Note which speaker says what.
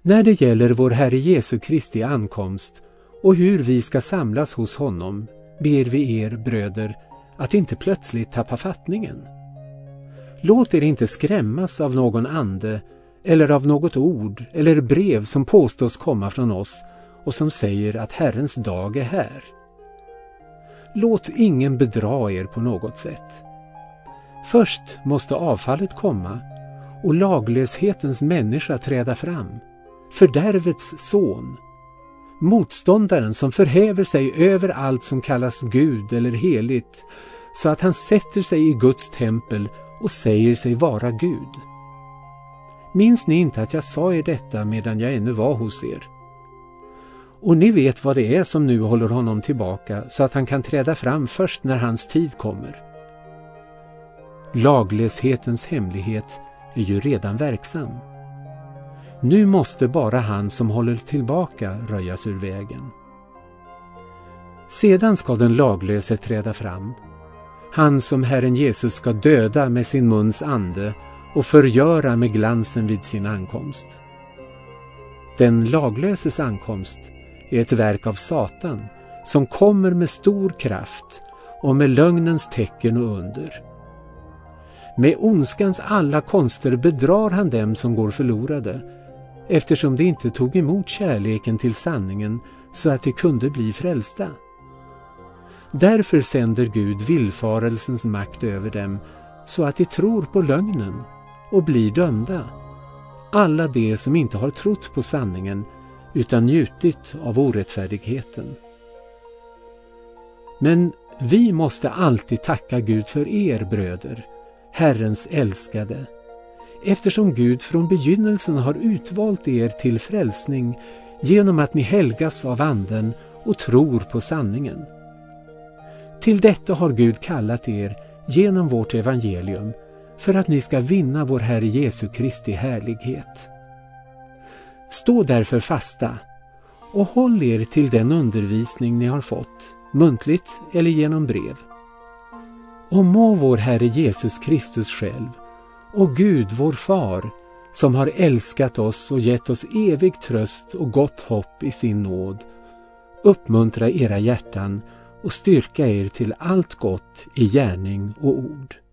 Speaker 1: När det gäller vår Herre Jesu Kristi ankomst och hur vi ska samlas hos honom ber vi er, bröder, att inte plötsligt tappa fattningen. Låt er inte skrämmas av någon ande eller av något ord eller brev som påstås komma från oss och som säger att Herrens dag är här. Låt ingen bedra er på något sätt. Först måste avfallet komma och laglöshetens människa träda fram, fördärvets son, motståndaren som förhäver sig över allt som kallas Gud eller heligt, så att han sätter sig i Guds tempel och säger sig vara Gud. Minns ni inte att jag sa er detta medan jag ännu var hos er? Och ni vet vad det är som nu håller honom tillbaka så att han kan träda fram först när hans tid kommer. Laglöshetens hemlighet är ju redan verksam. Nu måste bara han som håller tillbaka röjas ur vägen. Sedan ska den laglöse träda fram, han som Herren Jesus ska döda med sin muns ande och förgöra med glansen vid sin ankomst. Den laglöses ankomst är ett verk av Satan som kommer med stor kraft och med lögnens tecken och under. Med ondskans alla konster bedrar han dem som går förlorade, eftersom de inte tog emot kärleken till sanningen så att de kunde bli frälsta. Därför sänder Gud villfarelsens makt över dem så att de tror på lögnen och blir dömda. Alla de som inte har trott på sanningen utan njutit av orättfärdigheten. Men vi måste alltid tacka Gud för er, bröder, Herrens älskade, eftersom Gud från begynnelsen har utvalt er till frälsning genom att ni helgas av anden och tror på sanningen. Till detta har Gud kallat er genom vårt evangelium för att ni ska vinna vår Herre Jesu Kristi härlighet. Stå därför fasta och håll er till den undervisning ni har fått, muntligt eller genom brev. Och må vår Herre Jesus Kristus själv och Gud vår Far, som har älskat oss och gett oss evig tröst och gott hopp i sin nåd, uppmuntra era hjärtan och styrka er till allt gott i gärning och ord.